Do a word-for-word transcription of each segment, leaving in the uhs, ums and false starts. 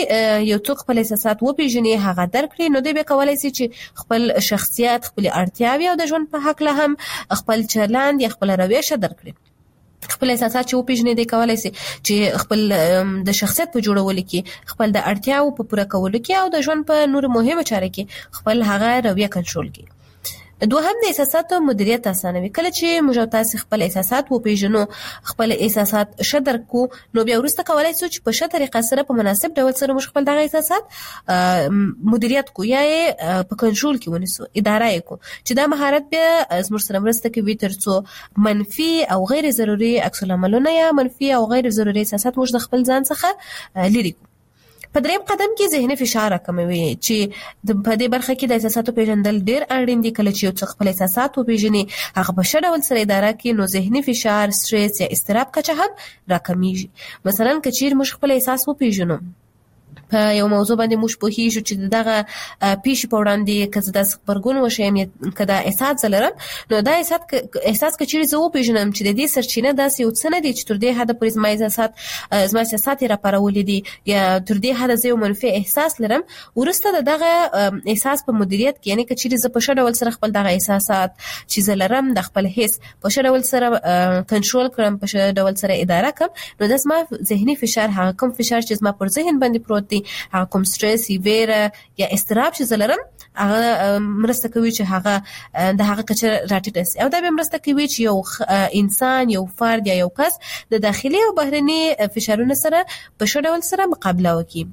یو څوک خپل احساسات وپیژني، هغه درک کړي، نو دوی به کولی شي چې خپل شخصیت، خپل اړتیاوې او د ژوند په هکله هم خپل چلند یا خپل رویه ښه درک کړي. خپل احساسات چې وپیژني دی کولی شي چې خپل د شخصیت په جوړولو کې، خپل د اړتیاو په پوره کولو کې او د ژوند په نورو مهمو چارو کې خپل هغه رویه کنټرول کړي. دوهم د احساساتو مدیریت اسانوي. کله چې موږ او تاسو خپل احساسات وپیژنو، خپل احساسات ښه درک کړو، نو بیا وروسته کولی شو چې په ښه طریقه سره په مناسب ډول سره موږ خپل دغه احساسات مدیریت کړو یا یې په کنټرول کې ونیسو، اداره یې کړو، چې دا مهارت بیا زموږ سره مرسته کوي تر څو منفي او غیر ضروري عکس العملونه یا منفي او غیر ضروري احساسات موږ د خپل ځان څخه لرې کړو. په دریم قدم کې ذهني فشار راکموي، چې په دې برخه کې د احساساتو پیژندل ډېر اړین دي. کله چې یو څوک خپل احساسات وپیژني، هغه په ښه ډول سره اداره کړي، نو ذهني فشار، سټریس یا اضطراب کچه هم راکمیږي. مثلا که چیرې موږ خپل احساس وپیژنو، په یو موضوع باندې موږ پوهیږو چې دغه پیښې په وړاندې که زه داسې غبرګون وښیم یا که دا احساس زه لرم، نو دا احساس احساس که چیرې زه وپیژنم چې د دې سرچینه داسې یو څه نه دی چې تر دې حده پورې زما احساسات زما احساسات یې راپارولي دي یا تر دې حده زه یو منفي احساس لرم، وروسته د دغه احساس په مدیریت کې، یعنې که چیرې زه په ښه ډول سره خپل دغه احساسات چې زه لرم د خپل حس په ښه ډول سره کنټرول کړم، په ښه ډول سره اداره کړم، نو دا زما ذهني فشار، هغه کوم فشار چې زما پر ذهن باندې پروت دی، هغه کوم سټریس، ویره یا اضطراب چې زه لرم، هغه مرسته کوي چې هغه د هغه کچه راټیټه شي. او دا به مرسته کوي چې یو انسان، یو فرد یا یو کس د داخلي او بهرني فشارونو سره په ښه ډول سره مقابله وکړي.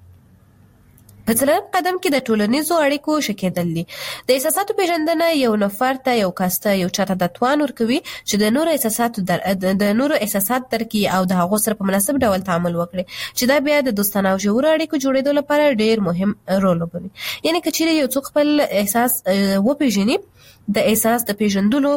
په څلورم قدم کې د ټولنیزو اړیکو ښه کېدل دي. د احساساتو پیژندنه یو نفر ته، یو کس ته، یو چاته د توان ورکوي چې د نورو احساساتو در د نورو احساسات درک کړي او د هغو سره په مناسب ډول تعامل وکړي، چې دا بیا د دوستانه او ژورو اړیکو جوړېدو لپاره ډېر مهم رول لوبوي. یعنې که چیرې یو څوک خپل احساس وپیژني، د احساس د پیژندلو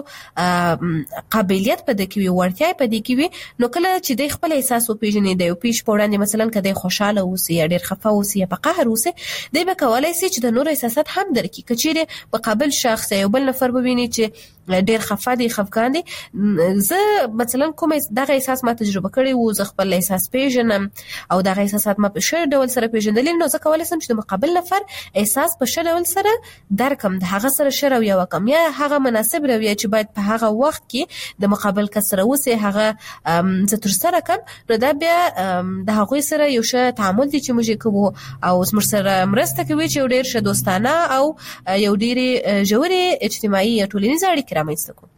قابلیت په دې کې وي، وړتیا په دې کې وي، نو کله چې د خپل احساس وپیژني، د یو پیښې په وړاندې مثلا که د خوشاله اوسي یا ډېر خفه اوسي یا په قهر اوسي، دی به کولی شي چې د نورو احساسات هم درک کړي. که چیرې مقابل شخص یا یو بل نفر وویني چې ډېر خفه دي، خفګان دي، زه مثلا کوم دغه احساس ما تجربه کړی و، زه خپل احساس پیژنم او دغه احساسات ما په ښه ډول سره پیژندلي، نو زه کولی شم چې د مقابل نفر احساس په ښه ډول سره درکم، د هغه سره ښه رویه وکړم یا هغه مناسب رویه چې باید په هغه وخت کې د مقابل کس سره اوسي، هغه زه ترسره کړم، نو دا بیا د هغوی سره یو ښه تعامل دی چې موږ یې کوو او زموږ سره مرسته کوي چې یو ډېر ښه دوستانه او یو ډېرې ژورې اجتماعي یا ټولنیزې اړیکې رامنځته کړو.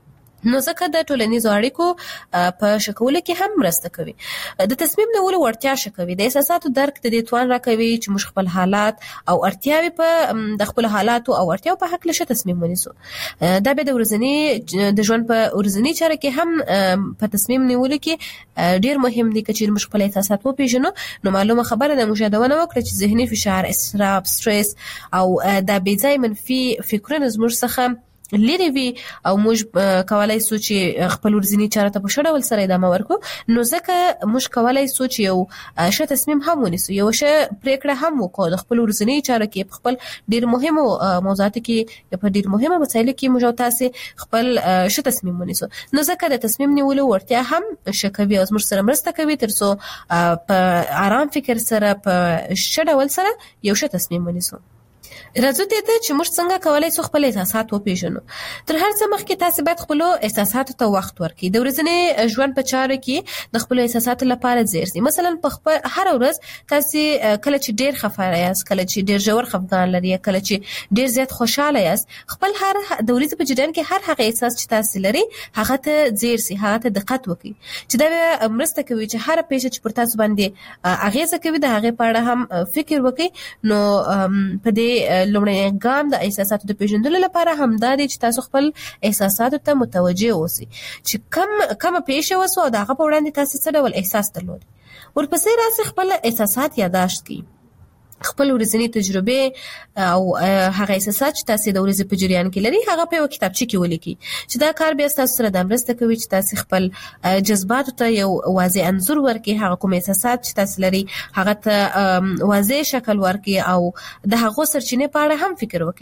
نو ځکه د ټولنیزو اړیکو په ښه کولو کې هم مرسته کوي. د تصمیم نیولو وړتیا ښه کوي. د احساساتو درک د دې توان راکوي چې موږ خپل حالات او اړتیاوې په د خپلو حالاتو او اړتیاو په هکله ښه تصمیم ونیسو. دا بیا د ورځني د ژوند په ورځني چاره کې هم په تصمیم نیولو کې ډېر مهم دي. که چیرې موږ خپل احساسات وپېژنو، نو معلومه خبره ده موږ یادونه وکړه چې ذهني فشار، اضطراب، سټریس او دا بې ځای منفي فکرونه زموږ څخه لري وي او موږ کولای شو چې خپل ورځني چاره ته په ښه ډول سره ادامه ورکړو. نو ځکه موږ کولای شو چې یو ښه تصمیم هم ونیسو، یو ښه پریکړه هم وکړو د خپل ورځني چاره کې، په خپل ډېر مهمو موضوعاتو کې، په ډېر مهمو مسایلو کې موږ او تاسې خپل ښه تصمیم ونیسو. نو ځکه د تصمیم نیولو وړتیا هم ښه کوي او زموږ سره مرسته کوي تر څو په آرام فکر سره، په ښه ډول سره یو ښه تصمیم ونیسو. راځو دې ته چې موږ څنګه کولای شو خپل احساسات وپېژنو. تر هر څه مخکې تاسې باید خپلو احساساتو ته وخت ورکړئ. د ورځني ژوند په چارو کې د خپلو احساساتو لپاره ځیر شئ. مثلا په خپل هره ورځ تاسې کله چې ډېر خفه یاست، کله چې ډېر ژور خفګان لرئ، کله چې ډېر زیات خوشاله یاست، خپل هر د ورځې په جریان کې هر هغه احساس چې تاسې لرئ هغه ته ځیر شئ، هغه ته دقت وکړئ، چې دا مرسته کوي چې هره پیښه چې پر تاسو باندې اغېزه کوي د هغې په اړه هم فکر وکړئ. نو په دې لومړی ګام د احساساتو د پیژندلو لپاره همدا دی چې تاسو خپل احساساتو ته متوجه اوسئ چې کم کومه پیښه وسوه او د هغه په وړاندې تاسو څه ډول احساس درلود. ورپسې راسئ خپل احساسات یادداشت کړئ، خپل ورځنی تجربه او هغه احساسات چې تاسو د ورځې په جریان کې لري هغه په یو کتابچه کې ولیکئ، چې دا کار بیا تاسو سره د مرسته کوي چې تاسو خپل جذباتو ته یو واضح انځور ورکړئ، هغه کوم احساسات چې تاسو لري هغه ته واضح شکل ورکړئ او د هغو سرچینې په اړه هم فکر وکړئ.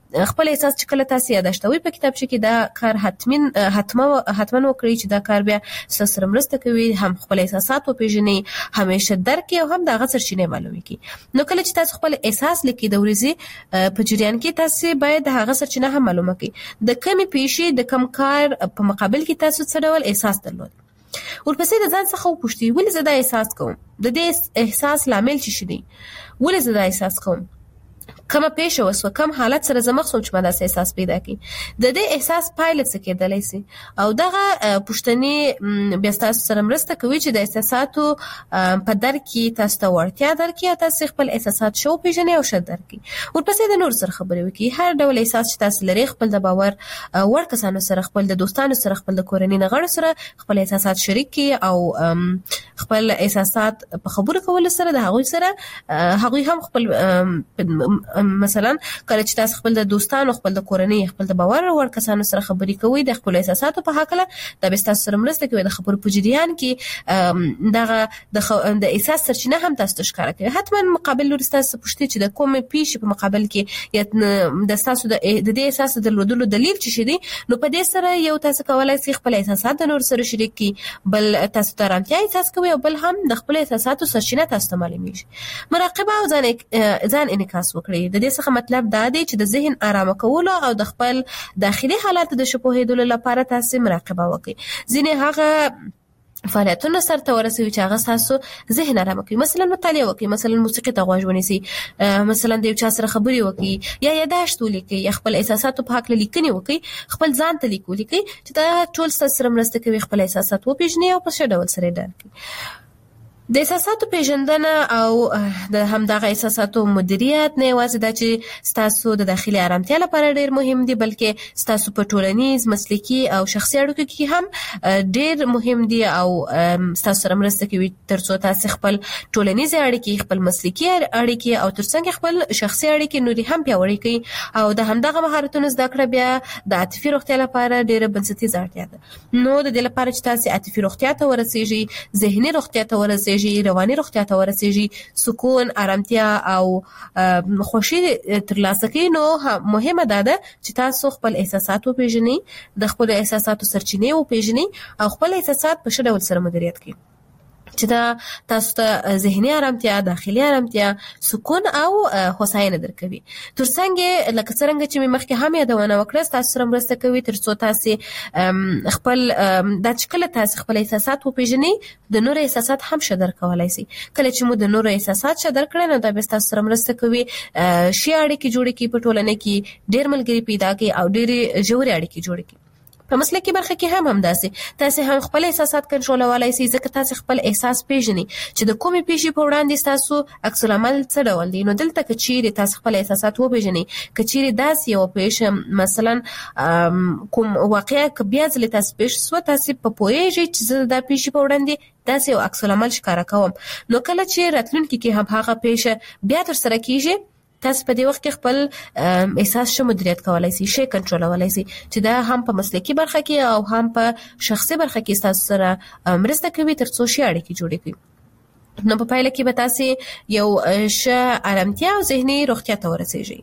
خپل احساس چې کله تاسو یاداشتوي په کتابچه کې دا کار حتمن حتما حتما وکړئ چې دا کار بیا سره مرسته کوي، هم خپل احساسات وپېژنئ، همیشه درک او هم د هغه سرچینې معلومې کړئ. نو کله چې تاسو خپل احساس لیکئ د ورځې په جریان کې تاسو باید د هغه سرچینه هم معلومه کړئ. د کمې پیښې د کم کار په مقابل کې تاسو څه ډول احساس درلود. ورپسې د ځان څخه وپوښتئ ولې زه دا احساس کوم، د دې احساس لامل څه دی، ولې زه دا احساس کوم، کومه پیښه وسوه، کوم حالت سره زه مخ شوم چې ما داسې احساس پیدا کړي، د دې احساس پایله څه کېدلی سي. او دغه پوښتنې بیا تاسو سره مرسته کوي چې د احساساتو په درک کې تاسو ته وړتیا درکړي او تاسو خپل احساسات ښه وپېژنئ او ښه درک کړئ. ورپسې د نورو سره خبرې وکړئ. هر ډول احساس چې تاسو لرئ خپل د باور وړ کسانو سره، خپل د دوستانو سره، خپل د کورنۍ غړو سره خپل احساسات شریک کړئ او خپل احساسات په خبرو کولو سره د هغوی سره هغوی هم خپل مثلا کله چې تاسو خپل د دوستانو، خپل د کورنۍ، خپل د باور وړ کسانو سره خبرې کوئ د خپل احساساتو په هکله، دا به تاسو سره مرسته کوي د خبرو په جریان کې دغه د احساس سرچینه هم تاسو ته ښکاره کوي. حتما مقابل لوري تاسو پوښتنه چې د کومې پیښې په مقابل کې یا د تاسو د دې احساس درلودلو دلیل څه شي دی، نو په دې سره یو تاسو کولای شئ خپل احساسات د نور سره شریک کړئ، بل تاسو ته آرامتیا احساس کوي او بل هم د خپل احساساتو سرچینه تاسو ته معلومیږي. مراقبه او ځان ځان انعکاس وکړئ. د دې څخه مطلب دا دی چې د ذهن آرامه کولو او د خپل داخلي حالات د ښه پوهېدلو لپاره تاسو مراقبه وکړئ. ځینې هغه فعالیتونه سرته ورسوي چې هغه تاسو ذهن آرامه کوي. مثلا مطالعه وکړئ، مثلا موسیقي ته غوږ ونیسئ، مثلا د یو چا سره خبرې وکړئ، یا یاداشت ولیکئ، یا خپل احساساتو په هکله لیکنې وکړئ، خپل ځان ته لیک ولیکئ چې دا ټول ستاسو سره مرسته کوي خپل احساسات وپېژنئ او په ښه ډول سره یې درک کړئ. د احساساتو پیژندنه او د همدغه احساساتو مدیریت نه یوازې دا چې ستاسو د داخلي آرامتیا لپاره ډېر مهم دي، بلکې ستاسو په ټولنیز، مسلکي او شخصي اړیکو کې هم ډېر مهم دي او ستاسو سره مرسته کوي ترڅو تاسو خپل ټولنیزې اړیکې، خپل مسلکي اړیکې او ترڅنګ خپل شخصي اړیکې نورې هم پیاوړې کړئ. او د همدغه مهارتونو زده کړه بیا د عاطفي روغتیا لپاره ډېره بنسټیزه اړتیا ده. نو د دې لپاره چې تاسو عاطفي روغتیا ته ورسیږئ، ذهني روغتیا ته ورسیږئ، رواني روغتیا ته ورسیږي، سکون، آرامتیا او خوښي ترلاسه کړئ، نو مهمه ده چې تاسو خپل احساسات وپېژنئ، د خپل احساساتو سرچینې وپېژنئ او خپل احساسات په ښه ډول سره مدیریت کړئ چې دا تاسو ته ذهني آرامتیا، داخلي آرامتیا، سکون او هوساینه درکوي. ترڅنګ لکه څرنګه چې مې مخکې هم یادونه وکړه تاسو سره مرسته کوي ترڅو تاسو خپل دا چې کله تاسو خپل احساسات وپېژنئ د نور احساسات هم ښه درک کولی شئ. کله چې مو د نور احساسات ښه درک کړئ نو دا به تاسو سره مرسته کوي ښې اړیکې جوړې کړي، په ټولنه کې ډېر ملګري پیدا کړي او ډېرې ژورې اړیکې جوړې کړي. په مسلکي برخه کې هم همداسې تاسو هم خپل احساسات کنټرولولای شئ، ځکه تاسو خپل احساس پیژنئ چې د کومې پیښې په وړاندې تاسو عکس العمل څه ډول دی. نو دلته که چیرې تاسو خپل احساسات وپېژنئ، که چیرې داسې یو پیښه مثلا کوم واقعه که بیا ځلې تاسو پیښ شوه، تاسو په پوهېږئ چې زه دا پیښې په وړاندې داسې یو عکس العمل ښکاره کوم، نو کله چې راتلونکي کې هم هغه پیښه بیا ترسره کېږي تاسو په دې وخت کې خپل احساس ښه مدیریت کولای شئ، ښه کنټرولولای شئ چې دا هم په مسلکي برخه کې او هم په شخصي برخه کې تاسو سره مرسته کوي ترڅو ښې اړیکې جوړې کړئ. نو په پایله کې به تاسو یو ښه آرامتیا او ذهني روغتیا ته ورسیږئ.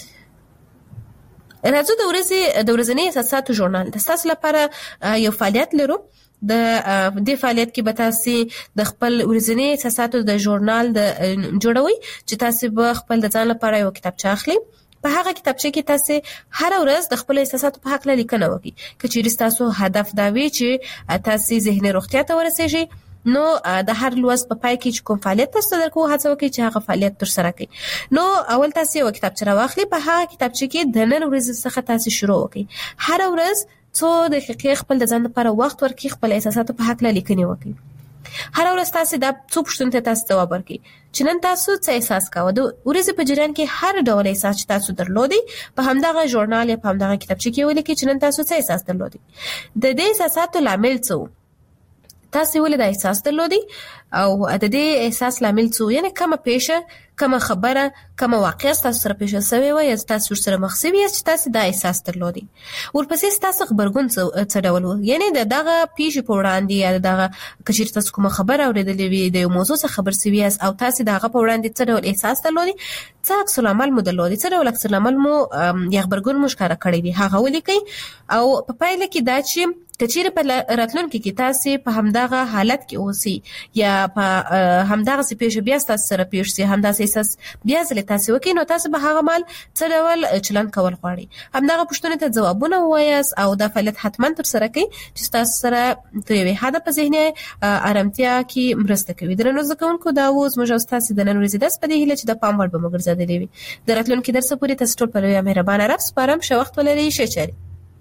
راځو د ورځې د ورځني احساساتو ژورنال د تاسو لپاره یو فعالیت لرو. د دې فعالیت کې به تاسو د خپل ورځني احساساتو د ژورنال د جوړوي چې تاسو به خپل د ځان لپاره یو کتابچه اخلي. په هغه کتابچه کې تاسو هر ورځ د خپل احساساتو په حق لیکنه وکړئ. که چیرې تاسو هدف دا وي چې تاسو ذهني روغتیا ته ورسیږئ، نو د هر لوست په پای کې کوم فعالیت تاسو درکو هڅه وکړئ چې هغه فعالیت ترسره کړئ. نو اول تاسو یو کتابچه راواخلئ، په هغه کتابچه کې د نن ورځې څخه تاسو شروع وکړئ. هر ورځ څو دقیقې خپل د ځان لپاره وخت ورکړئ، خپل احساساتو په حق لیکنه وکړئ. هر ورځ تاسو دا څو پوښتنې ته تاسو ځواب ورکړئ چې نن تاسو څه احساس کاوه. د ورځې په جریان کې هر ډول احساس چې تاسو درلودي په همدغه ژورنال یا په همدغه کتابچه کې ولیکئ چې نن تاسو څه احساس درلودي. د دې احساساتو لامل څه و، تاسو ولې دا احساس درلودي، او د دې احساس لامل څه یعنی کومه پیښه کومه خبره کومه واقعه تاسو سره پیښه شوې وي یا تاسو سره مخ شوي چې تاسو دا احساس درلودي ورپسې تاسو خبرګون څه ډول وو یعنی دغه پیښه په وړاندې یا دغه کچیر تاسو کومه خبره اورېدلې وي د یو موضوع څخه خبر شوي او تاسو دغه په وړاندې څه ډول احساس درلودي څه عکس العمل مو درلودي څه ډول عکس العمل مو یا خبرګون مو ښکاره کړی دی هغه ولیکئ او په پایله کې دا چې کچیر په راتلونکي کې تاسو په همدغه حالت کې اوسئ یا په همدغه پیښه بیا تاسو سره پیښ شي همدغه احساس بیا ځل تاسو وکړئ نو تاسو به هغه مال څه ډول چلن کول غواړئ همدغه پوښتنې ته ځوابونه ووایاست او دا فعالیت حتما تر سره کړئ چې تاسو سره د یوې هدف په ذهني ارامتیا کې مرسته کوي درنو زده کوونکو دا اوس موږ تاسو د نن ورځې درس په دې هیله چې د پام وړ به مو ګرځېدلی وي د راتلونکي درس پورې تاسو ټول په لویه مهربانه رب سپارم ښه وخت ولرئ ښه چارې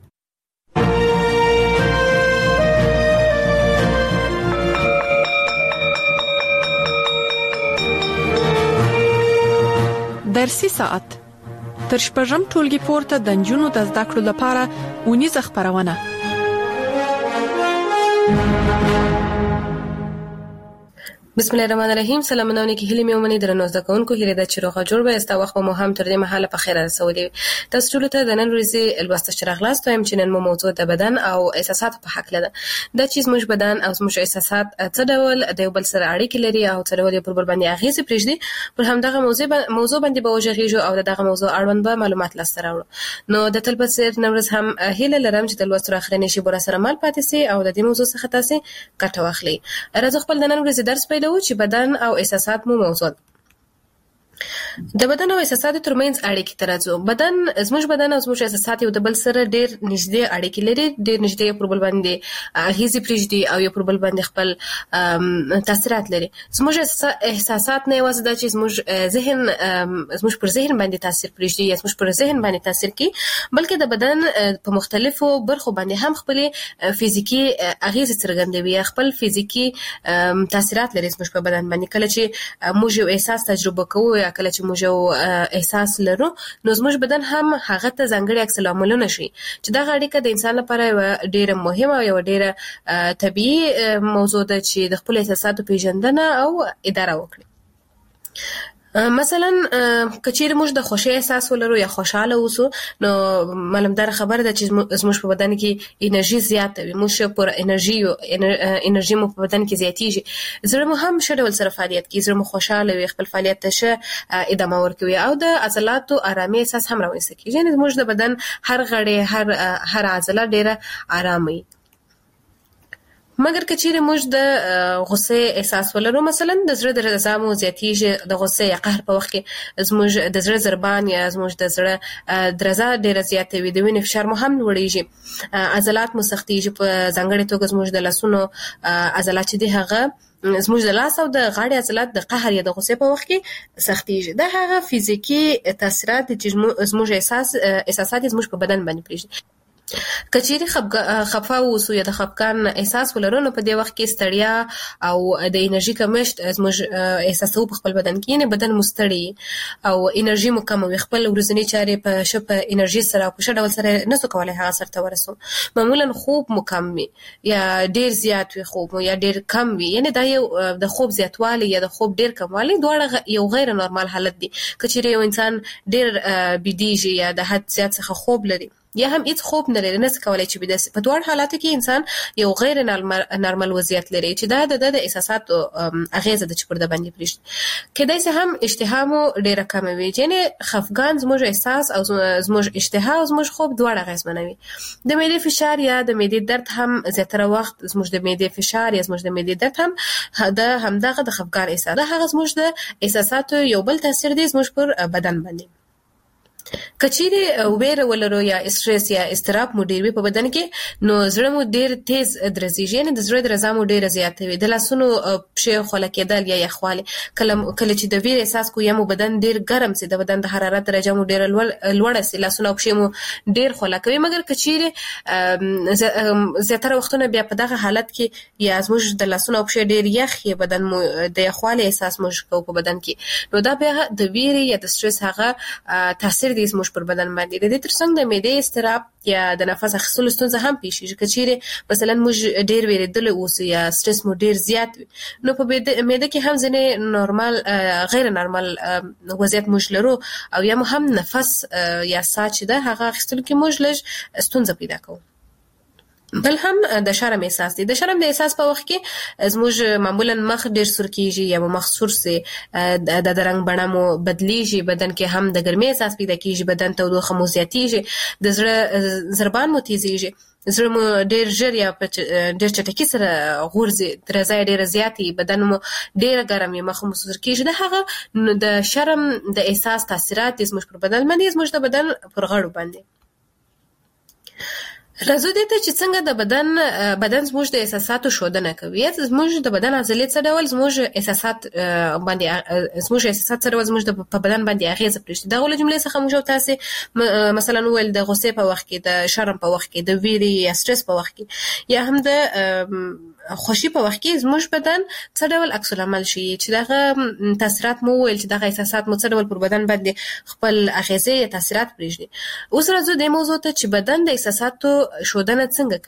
درسي ساعت تر شپږم ټولګي پورته د نجونو د زده کړو لپاره ونیزه خبرونه بسم الله الرحمن الرحیم سلام نو کې هلي مې ومني درنو زده کوونکو هیله ده چې روغه جوړ به استا وخت مو هم تر دې مهاله په خیر رسولې تاسو ټول ته د نن ورځې لوست شرغلاست وایم چې نن مو موضوع د بدن او احساسات په حق لده دا چې زموږ بدن او زموږ احساسات څه ډول د یو بل سره اړیکې لري او څه ډول پر بل باندې اغیزه پرېږدي پر همدغه موضوع موضوع باندې به وژغېږو او دغه موضوع اړوند به معلومات لاسته راوړو نو د تل په څیر نن ورځ هم هیله لرم چې د لوست تر اخرنی شي بور سره مال پاتې سي او د دې موضوع څخه تاسو ګټه واخلئ راځو خپل د نن ورځې درس پیلو چې بدن او احساسات مو موضوع د بدن او احساساتو ترمنځ اړیکې ترازو بدن زموږ بدن او زموږ احساسات یو د بل سره ډېر نږدې اړیکې لري ډېر نږدې پر بل باندې اغیزې پرېږدي او یو پر بل باندې خپل تاثیرات لري زموږ احساسات نه یوازې دا چې زموږ ذهن زموږ پر ذهن باندې تاثیر پرېږدي یا زموږ پر ذهن باندې تاثیر کوي بلکې د بدن په مختلفو برخو باندې هم خپل فزیکی اغیزې څرګندوي خپل فزیکی تاثیرات لري زموږ په بدن باندې کله چې موږ یو احساس تجربه کوو یا کله چې موږ یو احساس لرو نو زموږ بدن هم هغه ته ځانګړي عکس العملونه شي چې دا اړیکه د انسان لپاره ډیره مهمه او یو ډیره طبيعي موضوع ده چې د خپل احساساتو پیژندنه او اداره وکړي مثلا کچیر موږ د خوشی احساس ولرو یا خوشاله اوسو نو معلومدار خبره ده چې زموږ په بدن کې انرژي زیاته وي موږ پر انرژي انرژي مو په بدن کې زیاتیږي زړه مو هم شډول سره فعالیت کوي زړه مو خوشاله وي خپل فعالیت ته شه ادامه ورکوي او د عضلاتو آرامي احساس هم راوځي کیږي یعنی زموږ د بدن هر غړی هر هر عضله ډیره آرامي مګر کچېره موږ د غصه احساس ولرو مثلا د زړه درزا مو زیاتیږي د غصه یا قهر په وخت کې زموږ د زړه ضربان یا زموږ د زړه درزا ډیره زیاته وي د وینې فشار مو هم لوړیږي عضلات مو سختیږي په ځانګړي توګه زموږ د لاسونو عضلات چې دی هغه زموږ د لاس او د غاړې عضلات د قهر یا د غصه په وخت کې سختیږي دا هغه فزیکی تاثیرات چې زموږ احساس احساسات زموږ په بدن باندې پرېږدي کچېری خفه اوسو یا د خفقان احساس ولرو نو په دې وخت کې ستړیا او د انرژي کمښت زموږ احساسو په خپل بدن کې نه بدن مستړی او انرژي مو کم وي خپل ورځنی چارې په شپه انرژي سره په شډول سره نسو کولای هغه سره ورسو معمولا خوب مو کم وي یا ډیر زیات وي خوب یا ډیر کم وي یعنی دا یو د خوب زیاتوالی یا د خوب ډیر کموالی دواړه یو غیر نورمال حالت دي کچېری یو انسان ډیر بيدیږي یا د حد زیات څخه خوب لري یا هم هیڅ خوب نه لري نه کولای چې بده په دوه حالاتو کې انسان یو غیر نارمل وضعیت لري چې دا د د احساسات اغیزه د چپړه باندې پرېږدي کله چې هم اشتها مو ډیره کم وي یعنی خفقان زموږ احساس او زموږ اشتها او زموږ خوب دواړه اغیزمنوي د معدې فشار یا د معدې درد هم زیاتره وخت زموږ د معدې فشار یا زموږ د معدې درد هم د همدغه د خفقان احساس دا هغه زموږ د احساساتو یو بل تاثیر دی زموږ پر بدن باندې کچېری ویره ولرو یا استرس یا استراب مو ډیر وي په بدن کې نو زړه مو ډیر تیز درزيږي یعنی د زړه درزا مو ډیر زیاته وي د لاسونو پښې خوله کېدل یا یخواله کله کله چې د ویره احساس کو یا مو بدن ډیر ګرم سي د بدن د حرارت درجه مو ډیر لوړه سي لاسونو پښې مو ډیر خوله کوي مګر کچېری زیاتره وختونه بیا په دغه حالت کې یا زموږ د لاسونو پښې ډیر یخ بدن مو د یخواله احساس مو کو په بدن کې نو دا بیا د ویره یا د استرس هغه تاثیر دي زموږ پر بدن باندې د دې ترڅنګ د معدې اضطراب یا د نفس اخیستلو ستونزه هم پیښ شي. که چیرې مثلا موږ ډیر ویریدل اوسو یا سټرس مو ډیر زیات وي نو په معده کې هم ځینې نورمال غیر نورمال وضعیت موږ لرو او یا هم نفس یا ساه چې ده هغه اخیستلو کې موږ لږ ستونزه پیدا کوو. بل هم د شرم احساس دی. د شرم د احساس په وخت کې زموږ معمولا مخ ډیر سور کیږي یا مخ سور سي د درنګ بڼه مو بدلیږي، بدن کې هم د ګرمۍ احساس پیدا کیږي، بدن تودوخه مو زیاتیږي، د زړه ضربان مو تیزیږي، زړه مو ډیر ژر یا ډیر چټکي سره غورځي، درزه ډیر زیاتی، بدن مو ډیر ګرم یا مخ مو سور کیږي. د هغه د شرم د احساس تاثیرات زموږ پر بدن باندې زموږ د بدن پر غړو باندې. راځو دې ته چې څنګه د بدن بدن زموږ د احساساتو ښودنه کوي. زموږ د بدن عضلې څه ډول زموږ احساسات باندې زموږ احساسات څه ډول زموږ په بدن باندې اغیزه پرېږدي. دا ولې جملې څخه موږ تاسو مثلا وویل د غصې په وخت کې، د شرم په وخت کې، د ویرې یا سټرس په وخت کې یا هم د خوشي په وخت کې زموږ بدن څه ډول عکس العمل شي چې دغه تاثیرات مو ویل چې دغه احساسات مو څه ډول پر بدن باندې خپل اغیزه یا تاثیرات پرېږدي. اوس راځو د موضوع ته چې بدن د احساساتو ښودنه څنګه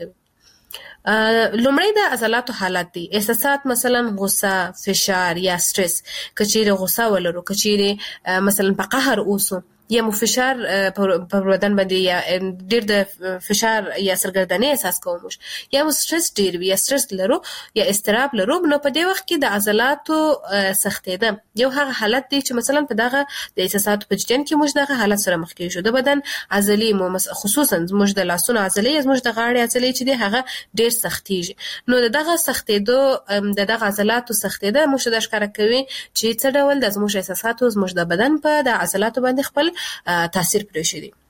کوي. لومړی د عضلاتو حالت دی. احساسات مثلا غصه، فشار یا سټرس. کچېرې غصه ولرو، کچېرې مثلا په قهر اوسو یا مو فشار په بدن باندې یا ډیر د فشار یا سرګردنۍ احساس کوو یا مو سټرس ډیر وي یا سټرس لرو یا اضطراب لرو، نو په دې وخت کې د عضلاتو سختېده یو هغه حالت دی چې مثلا په دغه د احساساتو په جریان کې موږ دغه حالت سره مخ کېږو. د بدن عضلې مو خصوصا زموږ د لاسونو عضلې، زموږ د غاړې عضلې چې دی هغه ډیر سختېږي. نو دغه سختېدو د دغه عضلاتو سختېده موږ د ښکاره کوي چې څه ډول د زموږ احساساتو زموږ د بدن په د عضلاتو باندې خپل تاثیر پرېښی دی.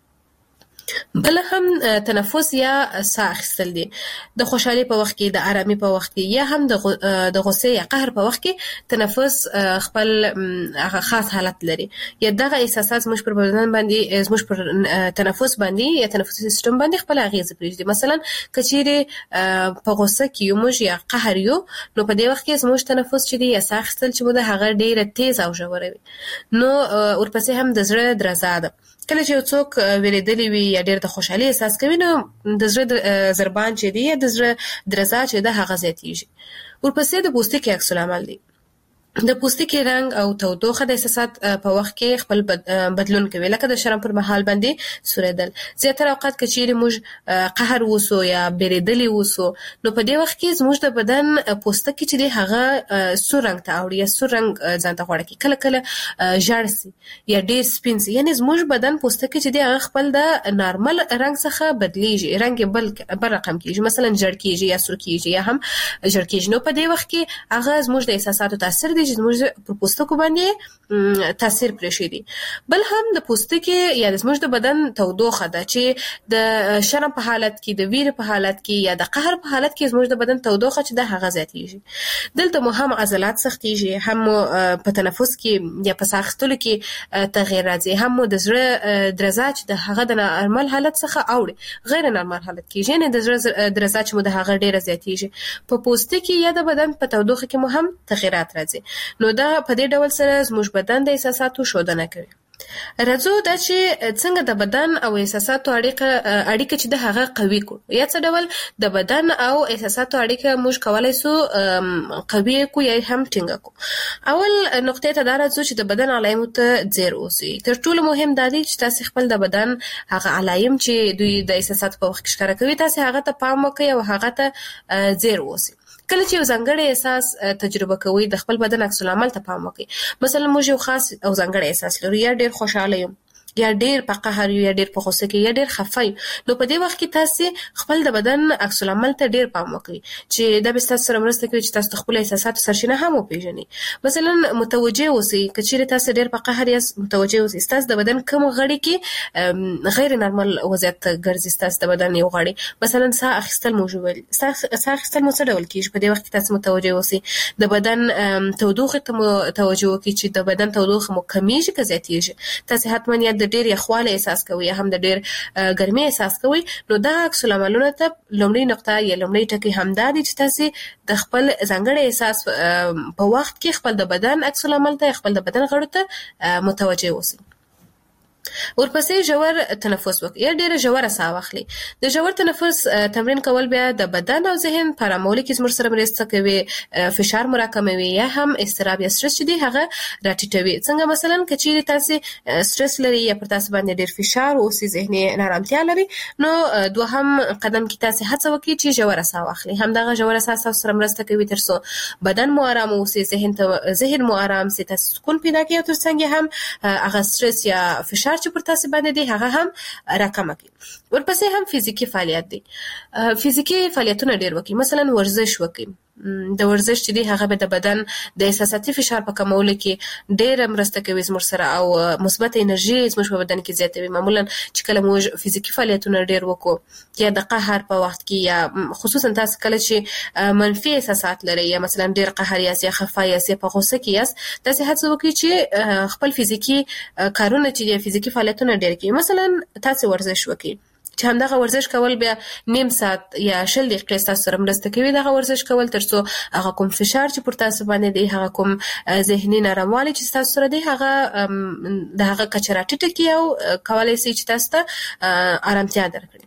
بل هم تنفس یا ساه اخیستل دي. د خوشحالۍ په وخت کې، د آرامۍ په وخت کې یا هم د غصې یا قهر په وخت کې تنفس خپل هغه خاص حالت لري یا دغه احساسات زموږ پر بدن باندې زموږ پر تنفس باندې یا تنفسي سیستم باندې خپل اغیزه پرېږدي. مثلا کچېرې په غصه کې یو موږ یا قهر یو نو په دې وخت کې زموږ تنفس چې دی یا ساه اخیستل چې مو د هغه ډیره تیز او ژوره وي. نو ورپسې هم د زړه درزا ده. کله چې یو څوک ویریدلی وي یا ډېر د خوشحالۍ احساس کوي نو د زړه ضربان چې دی یا د زړه درزا چې ده هغه زیاتیږي. ورپسې د پوستکي عکس العمل دی. د پوستکي رنګ او تودوخه د احساسات په وخت کې خپل بدلون کوي، لکه د شرم پر مهال باندې سوریدل. زیاتره اوقات که چیرې موږ قهر وسو یا بیریدلی وسو نو په دې وخت کې زموږ د بدن پوستکي چې دی هغه سور رنګ ته اوړي یا سور رنګ ځان ته غوړه کوي، کله کله ژړ سي یا ډېر سپین سي. یعنې زموږ بدن پوستکي چې دی هغه خپل د نارمل رنګ څخه بدلیږي، رنګ یې بل بل رقم کېږي، مثلا ژړ کېږي یا سور کېږي یا هم ژړ کېږي. نو په دې وخت کې هغه زموږ د احساساتو تاثیر چې زموږ پر پوستکو باندې تاثیر پرېښی دی. بل هم د پوستکي یا زموږ د بدن تودوخه ده چې د شرم په حالت کې، د ویرې په حالت کې یا د قهر په حالت کې زموږ د بدن تودوخه چې ده هغه زیاتیږي. دلته مو هم عضلات سختیږي، هم په تنفس کې یا په ساه اخیستلو کې تغیر راځي، هم مو د زړه درزا چې د هغه د نارمل حالت څخه اوړي غیر نارمل حالت کېږي، یعنې د زړه درزا چې مو د هغه ډېره زیاتیږي. په پوستکي یا د بدن په تودوخه کې مو هم تغیرات راځي. نو دا په دې ډول سره زموږ بدن د احساساتو ښودنه کوي. راځو دا چې څنګه د بدن او احساساتو اړیکه اړیکه چې د هغه قوي کو یا څه ډول د بدن او احساساتو اړیکه موږ کولای سو قوي کو یا هم ټینګه کو. اول نقطه ته دا راځو چې د بدن علایمو ته ځیر اوسئ. تر ټولو مهم دا دی چې تاسو خپل د بدن هغه علایم چې دوی د احساساتو په وخت کې ښکاره کوي تاسو هغه ته پام وکړئ او هغه ته ځیر اوسئ. کله چې یو ځانګړی احساس تجربه کوئ د خپل بدن عکس العمل ته پام وکړئ. مثلا موږ یو خاص او ځانګړی احساس لرو، یا ډېر خوشاله یم یا ډېر په قهر یا ډېر په غوسه کې یا ډېر خفه یم، نو په دې وخت کې تاسو خپل د بدن عکس العمل ته ډېر پام وکړئ چې دا به ستاسو سره مرسته کوي چې تاسو خپل احساساتو سرچینه هم وپېژنئ. مثلا متوجه اوسئ، که چیرې تاسو ډېر په قهر یاست متوجه اوسئ ستاسو د بدن کوم غړي کې غیر نارمل وضعیت ګرځي. ستاسو د بدن یو غړی مثلا ساه اخیستل مو ژوول، ساه اخیستل مو څه ډول کېږي، په دې وخت کې تاسو متوجه اوسئ. د بدن تودوخې ته مو توجه وکړئ چې د بدن تودوخه مو کمیږي که زیاتېږي. تاسو حتما یا د ډېر یخوالی احساس کوي یا هم د ډېر ګرمۍ احساس کوي، نو دا عکس العملونه ته لومړۍ نقطه یا لومړۍ ټکی همدا دی چې تاسو د خپل ځانګړي احساس په وخت کې خپل د بدن عکس العمل ته خپل د بدن غړو ته متوجه اوسئ. ورپسې ژور تنفس وکړئ یا ډېره ژوره ساه واخلئ. د ژور تنفس تمرین کول بیا د بدن او ذهن په آرامولو کې زموږ سره مرسته کوي، فشار مو راکموي یا هم اضطراب یا سټرس چې دی هغه راټیټوي. څنګه مثلا که چیرې تاسې سټرس لري یا پر تاسو باندې ډېر فشار اوسي، ذهني نارامتیا لري، نو دوهم قدم کې تاسې هڅه وکړئ چې ژوره ساه واخلئ. همدغه ژوره ساه تاسو سره مرسته کوي تر څو بدن مو آرام اوسي، ذهن ته ذهن مو آرام سي، تاسو سکون پیدا کړئ او تر څنګ هم هغه سټرس یا فشار چې پر تاسو باندې دی هغه هم راکمه کړي. ورپسې هم فزیکی فعالیت دی. فزیکی فعالیتونه ډېر وکړي، مثلا ورزش وکړي. د ورزش چې دی هغه به د بدن د احساساتي فشار په کمولو کې ډېره مرسته کوي زموږ سره او مثبت انرژي زموږ په بدن کې زیاتوي. معمولا چې کله موږ فزیکی فعالیتونه ډېر وکړو یا د قهر په وخت کې یا خصوصا تاسو کله چې منفي احساسات لرئ یا مثلا ډېر قهر یاست یا خفه یاست یا په غوسه کې یاست، تاسو هڅه وکړئ چې خپل فزیکی کارونه چې فزیکی فعالیتونه ډېر کړئ. مثلا تاسو ورزش وکړئ چې همدغه ورزش کول بیا نیم ساعت یا شل دقیقې تاسو سره مرسته کوي دغه ورزش کول تر څو هغه کوم فشار چې پر تاسو باندې دی، هغه کوم ذهني ناراموالی چې تاسو سره دی، هغه د هغه کچه راټیټه کړي او کولای شي چې تاسو ته آرامتیا درکړي.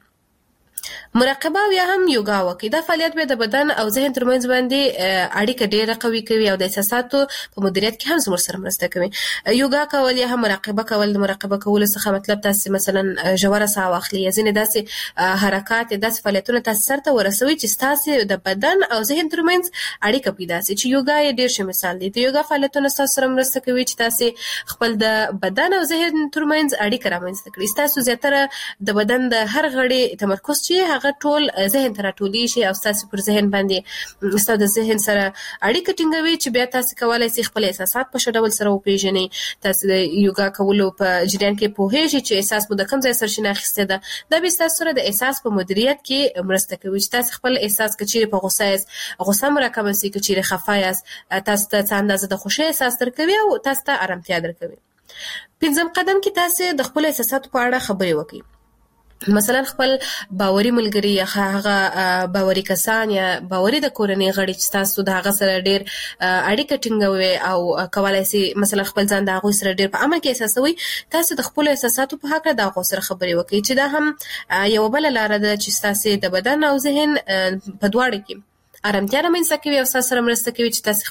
مراقبه یا هم یوګا وکړئ. دا فعالیت به د بدن او ذهن ترمنځ باندې اړیکه ډېره قوي کوي او د احساساتو په مدیریت کې هم زموږ سره مرسته کوي. یوګا کول یا هم مراقبه کول، د مراقبه کولو څخه مطلب تاسو مثلا ژوره ساه واخلئ یا ځینې داسې حرکات داسې فعالیتونه تاسو سره ورسوي چې تاسو د بدن او ذهن ترمنځ اړیکه پیدا شي. چې یوګا یې ډېر ښه مثال دی. د یوګا فعالیتونه تاسو سره مرسته کوي چې تاسو خپل د بدن او ذهن ترمنځ اړیکه رامنځته کړئ. تاسو زیاتره د بدن د هر غړي تمرکز چې هغه ټول ذهن ته راټولي شي او تاسو پر ذهن باندې تاسو د ذهن سره اړیکه ټینګوي چې بیا تاسو کولای شئ خپل احساسات په ښه ډول سره وپیژنئ. تاسو د یوګا کولو په جریان کې پوهیږئ چې احساس مو د کوم ځای سرچینه اخیسته ده. دا به تاسو سره د احساس په مدیریت کې مرسته کوي چې تاسو خپل احساس کچېره په غوسه یاست، غوسه مو راکمه سي، کچېره خفه یاست، تاسو ته څه اندازه د خوښۍ احساس درکوي او تاسو ته آرامتیا درکوي. پنځم قدم کې تاسو د خپل احساساتو په اړه خبرې وکړئ. مثلا خپل باوري ملګری یا هغه باوري کسان یا باوري د کورنۍ غړي چې تاسو د هغه سره ډېر اړیکه ټینګوي او کولای شي مثلا خپل ځان د هغه سره ډېر په عمل کې احساسوي، تاسو د خپل احساساتو په حق د هغه سره خبرې وکړئ چې دا هم یو بل لار ده چې تاسو د بدن او ذهن په دواړو کې آرامتیا رامنځته کوي او تاسو سره مرسته کوي چې تاسو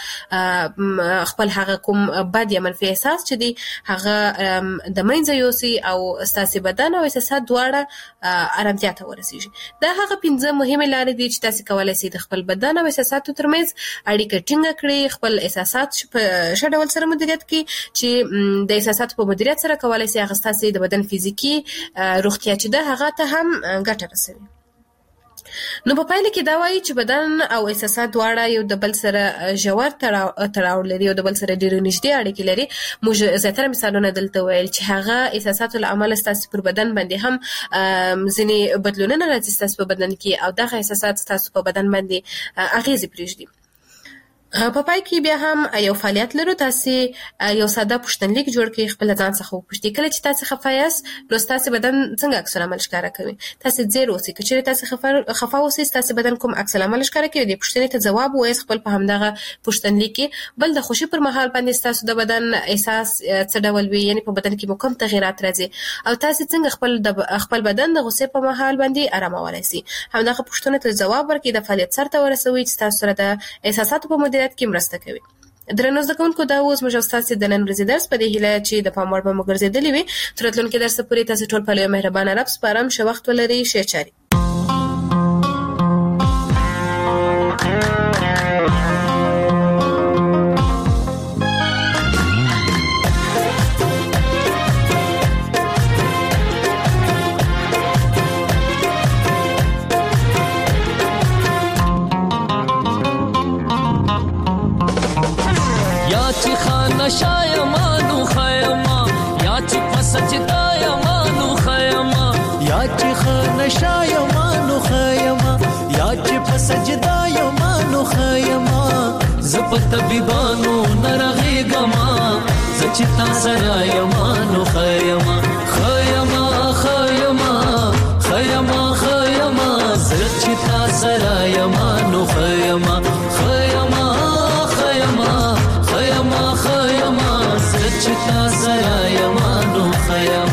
خپل خپل هغه کوم بد یا منفي احساس چې دی هغه د منځه یوسي او تاسو بدن او احساسات دواړه آرامتیا ته ورسیږي. دا هغه پنځه مهمه لارې دي چې تاسو کولای شئ د خپل بدن او احساساتو ترمنځ اړیکه ټینګه کړئ، خپل احساسات په ښه ډول سره مدیریت کړئ چې د احساساتو په مدیریت سره کولای شئ هغه تاسو د بدن فزیکی روغتیا چې ده هغه ته هم ګټه رسوي. نو په پایله کې دا وایي چې بدن او احساسات دواړه یو د بل سره ژور تړاو لري او د بل سره ډېرې نږدې اړیکې لري. موږ زیاتره مثالونه دلته ویل چې هغه احساساتو له امله ستاسو پر بدن باندې هم ځینې بدلونونه راځي ستاسو په بدن کې او دغه احساسات ستاسو په بدن باندې اغېزې پرېږدي. په پای کې بیا هم یو فعالیت لرو. تاسو یو ساده پوښتنلیک جوړ کړئ، خپل ځان څخه وپوښتئ کله چې تاسو خفه یاست نو تاسو بدن څنګه عکس العمل ښکاره کوي. تاسو ځیر اوسئ، که چېرې تاسو خفه خفه اوسئ تاسو بدن کوم عکس العمل ښکاره کوي. د پوښتنې ته ځواب ووایئ خپل په همدغه پوښتنلیک کې. بل د خوښۍ پر مهال باندې تاسو د بدن احساس څه ډول وي، یعنی په بدن کې مو کوم تغیرات راځي او تاسو څنګه خپل د خپل بدن د غوسې په مهال باندې آرامولای شئ. همدغه پوښتنو ته ځواب ورکړئ، د فعالیت سره ورسوي چې تاسو سره د احساساتو په مدیریت کې مرسته کوي. درنو زده کوونکو، دا اوس موږ ستاسو د نن ورځې درس په دې هیله چې د پام وړ به مو ګرځېدلی وي. تر راتلونکي درس پورې تاسو ټول په لوی مهربانه رب سپارم. ښه وخت ولرئ. ښه چارې. شایمانو خیما یا چې پسجدا یمانو خیما یا چې خانه شایمانو خیما یا چې پسجدا یمانو خیما زپ طبيبانو نرغي گما زچتا سرا یمانو خیما خیما خیما خیما خیما زچتا سرا یمانو خیما خیما خیما خیما خیما زچتا سرا یمانو خیما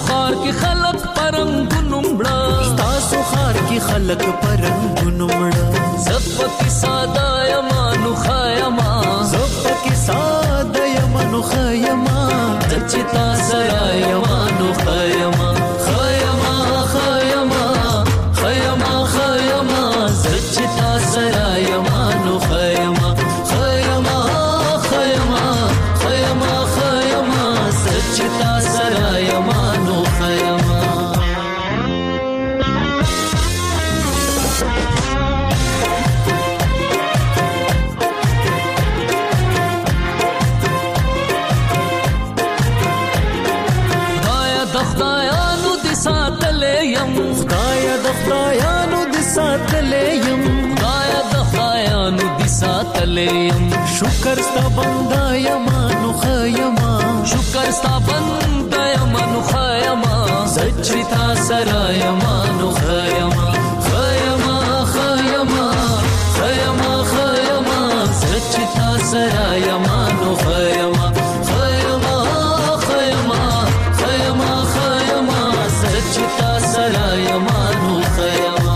خار کې خلق پرنګونو مړه تاسو خار کې خلق پرنګونو مړه زپ کې ساده یمانو خیما زپ کې ساده یمانو خیما دچتا سره یمانو خیما خیما خیما خیما خیما دچتا سره یمانو خیما خیما خیما خیما خیما دچتا سره یمانو خیما خدایانو دې ساتلې يم خدای د خدایانو دې ساتلې يم خدای د خدایانو دې ساتلې يم شکر ستا بندا یمانو خیما شکر ستا بندا یمانو خیما سچتا سره یمانو خیما خیما خیما خیما خیما سچتا سره یمانو خیما خیما خیما خیما خیما سچتا سره یمانو خیما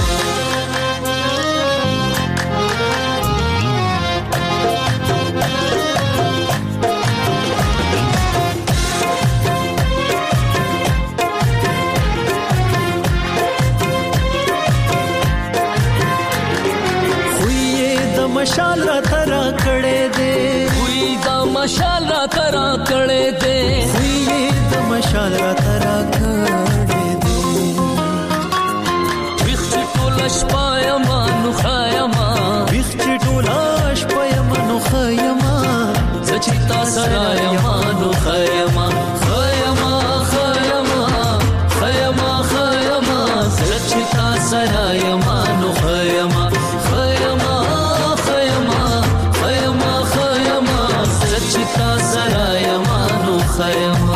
مشال را ترا کړه دے وی دا مشال را ترا کړه دے وی دا مشال را ترا کړه دے ویخ ټولش پایما نو خیما ویخ ټولش پایما نو خیما سچتا سره یمانو خیما خیما خیما خیما خیما سچتا سره یمانو خیما خیما چتا سره یمانو خیما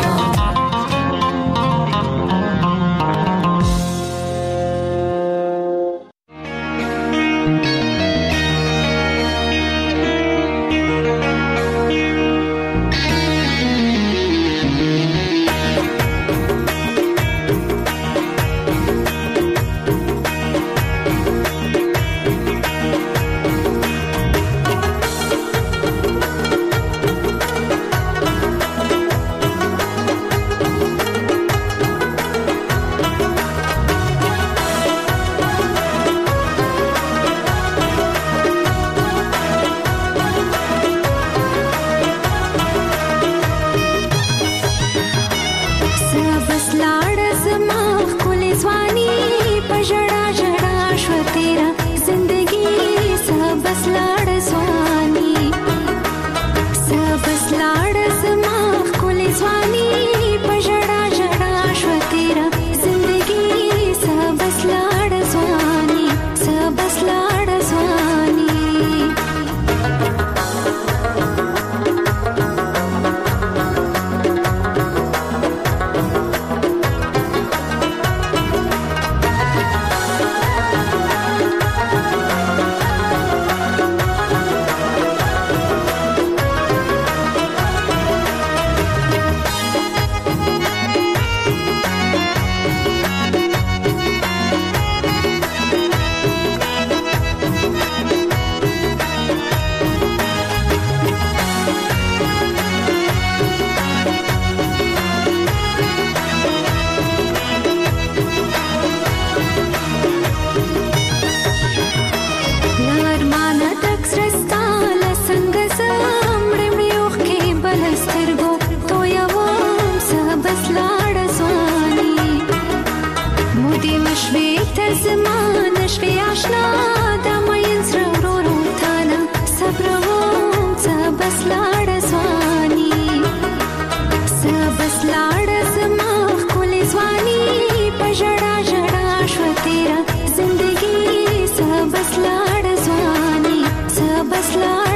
Bas laड़